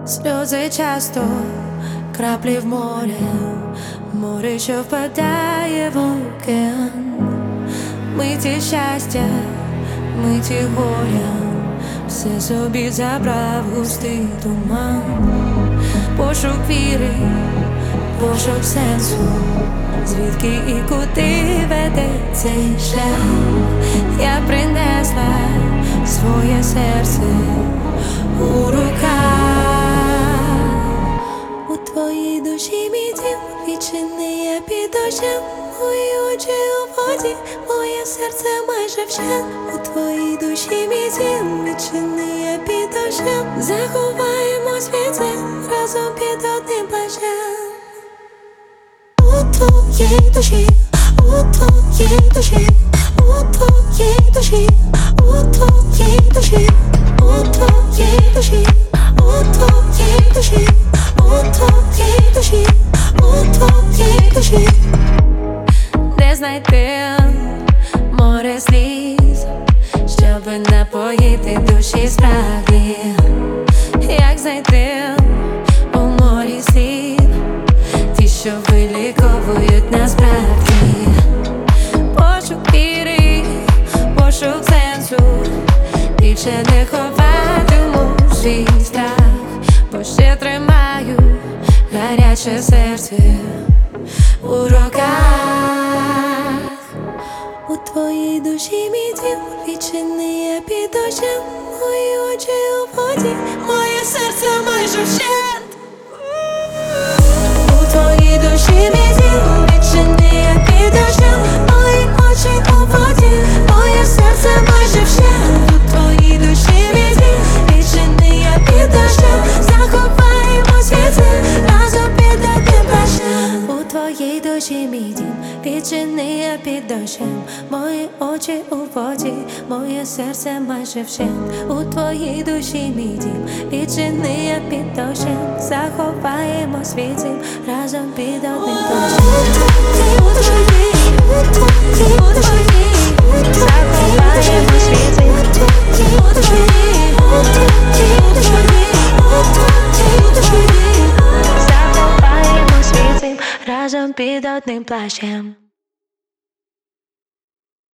Сльози часто, краплі в море, що впадає в океан. Миті щастя, миті горя, все собі забрав густий туман. Пошук віри, пошук сенсу, звідки і куди веде цей шлях. Я принесла своє серце у руках. У твоїй душі мій дім, відчини я під дощем. Мої очі у воді, моє серце майже вщент. У твоїй душі мій дім, відчини я під дощем. Заховаємось від цим разом під одним плащем. У твоїй душі, у твоїй душі, у твоїй душі, у твоїй душі, у твоїй душі, у твоїй душі, у твоїй душі, у твоїй душі. Де знайти море сліз, щоб напоїти душі спраглі? Як знайти у морі слів, ті, що виліковують насправді? Пошук віри, пошук сенсу, більше не ховатиму свій страх, бо ще тримаю гаряче серце у руках. У твоїй душі мій дім, відчини я під дощем. Мої очі у воді, моє серце майже вщент. У твоїй душі мій дім, відчини я під дощем. Мої очі у воді, моє серце майже вщент. У твоїй душі мій дім, відчини я під дощем. Заховаємось від цим разом під одним плащем. У твоїй душі мій дім, відчини я під дощем. Мої очі у воді, моє серце майже вщент. У твоїй душі мій дім, відчини я під дощем. Заховаємось від цим разом під одним плащем. Заховаємось від цим разом під одним плащем.